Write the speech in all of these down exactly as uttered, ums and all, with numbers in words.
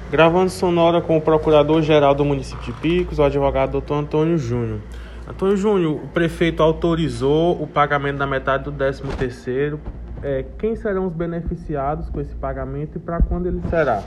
Gravando sonora com o Procurador-Geral do município de Picos, o advogado doutor Antônio Júnior. Antônio Júnior, o prefeito autorizou o pagamento da metade do décimo terceiro. É, quem serão os beneficiados com esse pagamento e para quando ele será?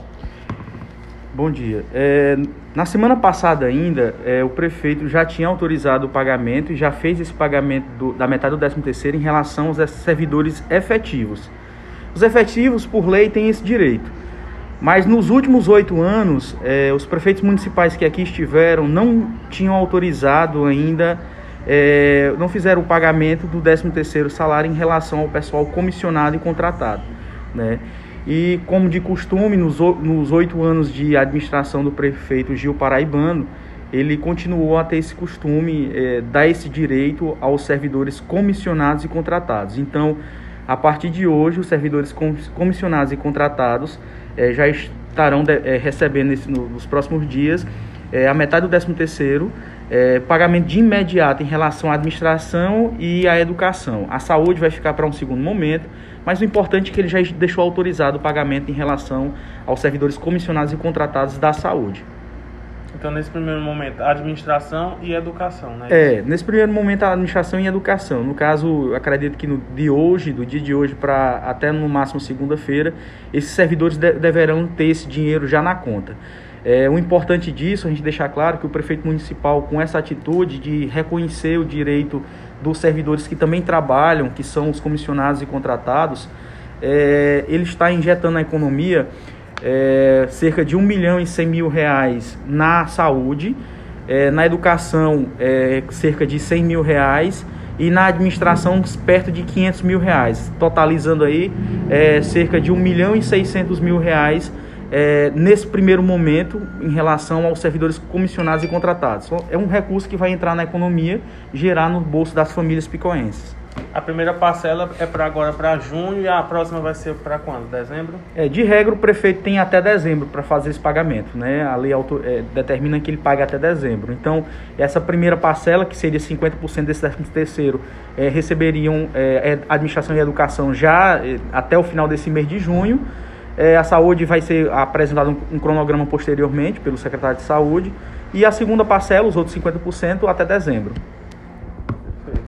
Bom dia. É, na semana passada ainda, é, o prefeito já tinha autorizado o pagamento e já fez esse pagamento do, da metade do décimo terceiro em relação aos servidores efetivos. Os efetivos, por lei, têm esse direito. Mas nos últimos oito anos, eh, os prefeitos municipais que aqui estiveram não tinham autorizado ainda, eh, não fizeram o pagamento do décimo terceiro salário em relação ao pessoal comissionado e contratado, né? E como de costume, nos, nos oito anos de administração do prefeito Gil Paraibano, ele continuou a ter esse costume, eh, dar esse direito aos servidores comissionados e contratados. Então, a partir de hoje, os servidores comissionados e contratados eh, já estarão de, eh, recebendo nesse, no, nos próximos dias eh, a metade do décimo terceiro, eh, pagamento de imediato em relação à administração e à educação. A saúde vai ficar para um segundo momento, mas o importante é que ele já deixou autorizado o pagamento em relação aos servidores comissionados e contratados da saúde. Então, nesse primeiro momento, a administração e a educação, né? É, nesse primeiro momento, a administração e a educação. No caso, eu acredito que no, de hoje, do dia de hoje para até no máximo segunda-feira, esses servidores de, deverão ter esse dinheiro já na conta. É, o importante disso, a gente deixar claro que o prefeito municipal, com essa atitude de reconhecer o direito dos servidores que também trabalham, que são os comissionados e contratados, é, ele está injetando na economia É, cerca de um milhão e cem mil reais na saúde, é, na educação é, cerca de cem mil reais e na administração perto de quinhentos mil reais, totalizando aí é, cerca de um milhão e seiscentos mil reais é, nesse primeiro momento em relação aos servidores comissionados e contratados. É um recurso que vai entrar na economia e gerar no bolso das famílias picoenses. A primeira parcela é para agora, para junho, e a próxima vai ser para quando? Dezembro? É, de regra, o prefeito tem até dezembro para fazer esse pagamento, né? A lei auto, é, determina que ele pague até dezembro. Então, essa primeira parcela, que seria cinquenta por cento desse décimo terceiro, é, receberiam é, a administração e a educação já é, até o final desse mês de junho. É, a saúde vai ser apresentado um, um cronograma posteriormente pelo secretário de saúde. E a segunda parcela, os outros cinquenta por cento, até dezembro.